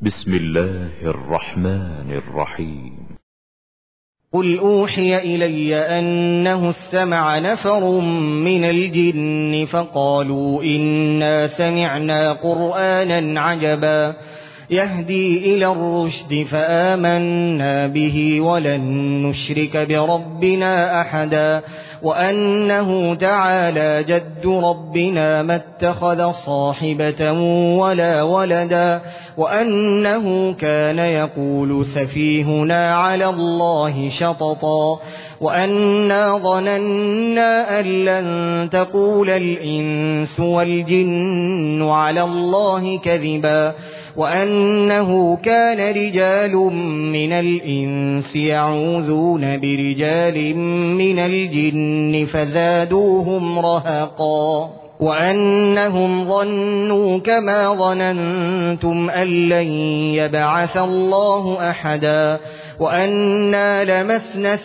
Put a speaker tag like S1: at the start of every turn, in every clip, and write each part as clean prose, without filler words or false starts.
S1: بسم الله الرحمن الرحيم.
S2: قل أوحي إلي أنه استمع نفر من الجن فقالوا إنا سمعنا قرآنا عجبا يهدي إلى الرشد فآمنا به ولن نشرك بربنا أحدا وأنه تعالى جد ربنا ما اتخذ صاحبة ولا ولدا وأنه كان يقول سفيهنا على الله شططا وأنا ظننا أن لن تقول الإنس والجن على الله كذبا وأنه كان رجال من الإنس يعوذون برجال من الجن فزادوهم رهقا وأنهم ظنوا كما ظننتم أن لن يبعث الله أحدا وأنا لمسنا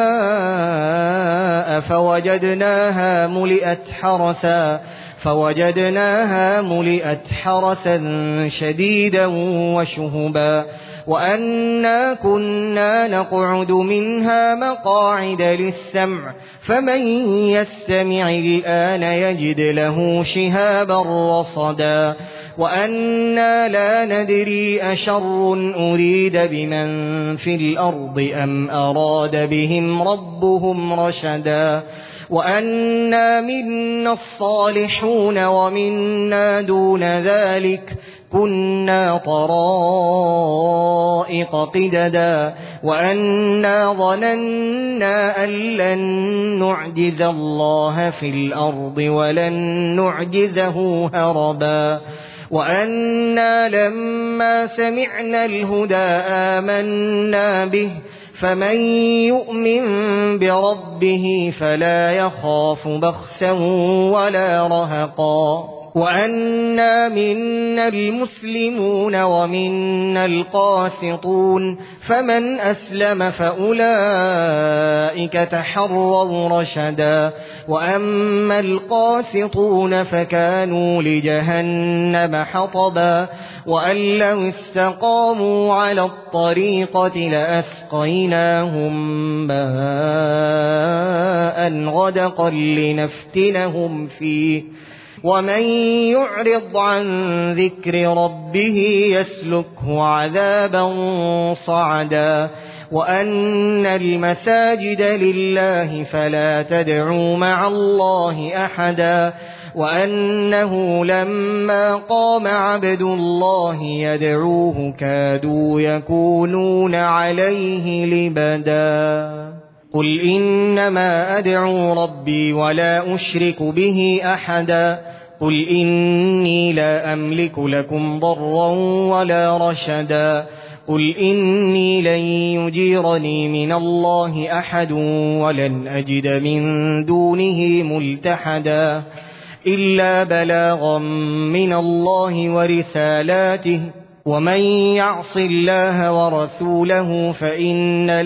S2: السماء فوجدناها ملئت حرسا شديدا وشهبا وأنا كنا نقعد منها مقاعد للسمع فمن يستمع الآن يجد له شهابا رصدا وأنا لا ندري أشر أريد بمن في الأرض أم أراد بهم ربهم رشدا وأنا منا الصالحون ومنا دون ذلك كنا طرائق قددا وأنا ظننا أن لن نعجز الله في الأرض ولن نعجزه هربا وأنا لما سمعنا الهدى آمنا به فمن يؤمن بربه فلا يخاف بخسا ولا رهقا وأنا منا المسلمون ومنا القاسطون فمن أسلم فأولئك تحروا رشدا وأما القاسطون فكانوا لجهنم حطبا وأن لو استقاموا على الطريقة لأسقيناهم ماء غدقا لنفتنهم فيه ومن يعرض عن ذكر ربه يسلكه عذابا صعدا وأن المساجد لله فلا تدعوا مع الله أحدا وأنه لما قام عبد الله يدعوه كادوا يكونون عليه لبدا قل إنما أدعو ربي ولا أشرك به أحدا قل إني لا أملك لكم ضرا ولا رشدا قل إني لن يجيرني من الله أحد ولن أجد من دونه ملتحدا إلا بلاغا من الله ورسالاته ومن يعص الله ورسوله فإن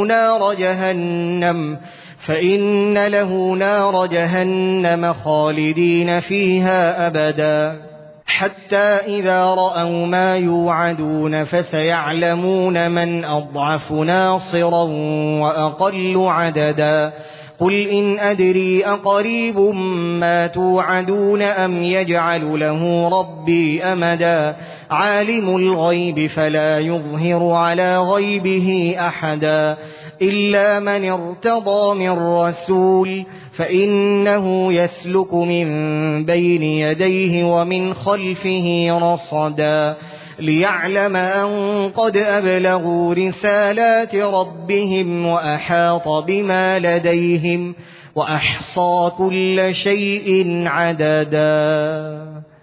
S2: له نار جهنم خالدين فيها أبدا حتى إذا رأوا ما يوعدون فسيعلمون من أضعف ناصرا وأقل عددا قل إن أدري أقريب ما توعدون أم يجعل له ربي أمدا عالم الغيب فلا يظهر على غيبه أحدا إلا من ارتضى من رسول فإنه يسلك من بين يديه ومن خلفه رصدا ليعلم أن قد أبلغوا رسالات ربهم وأحاط بما لديهم وأحصى كل شيء عددا.